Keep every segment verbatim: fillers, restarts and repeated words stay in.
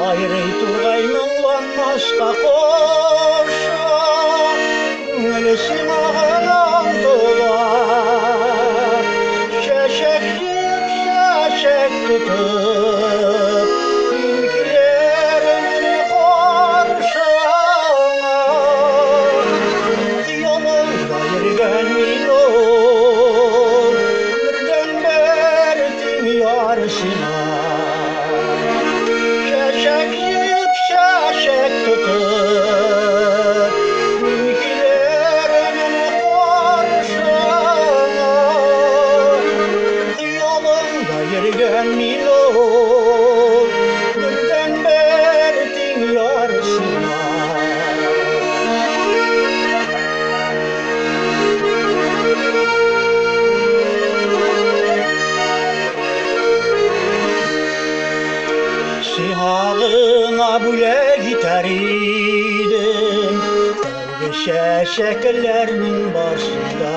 Gayrı turgayның lanmашқа қоша, Өлесің ағынан толар. Шәшек жеп, шәшек тұтып, Мен келермін қаршыңа. Қиялыңда ерген мен ол, Бірден бір тең ярсына. Şaşak yiyip şaşak tutup Min gilerim karşına. Kıyalımda yergen min ol, Birden berdin yarısına. Sihağına büle gitar idim, Tövbe şeşeklerinin başında.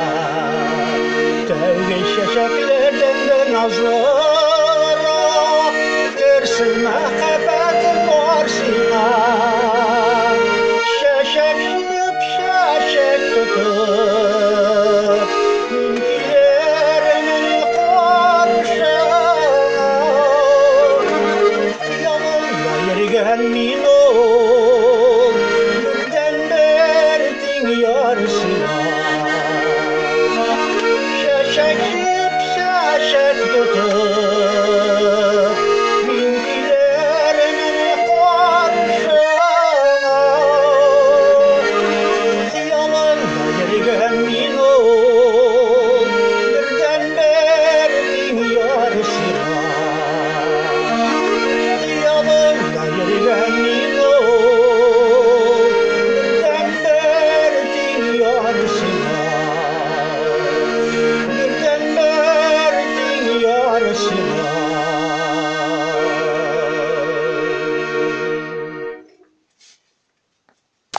Tövbe şeşeklerden de nazlara, Görsün mehabbetin varsına. Şeşek yiyip şeşek tutup, Min gilerimin karşına. Yergen min ol, Birden berdin yarısına. Şaşak yiyip şaşak tutup, Min gilerimin karşına. Kıyalımda yergen min ol, Birden berdin yarısına. Yergen min ol, Birden berdin yarısına.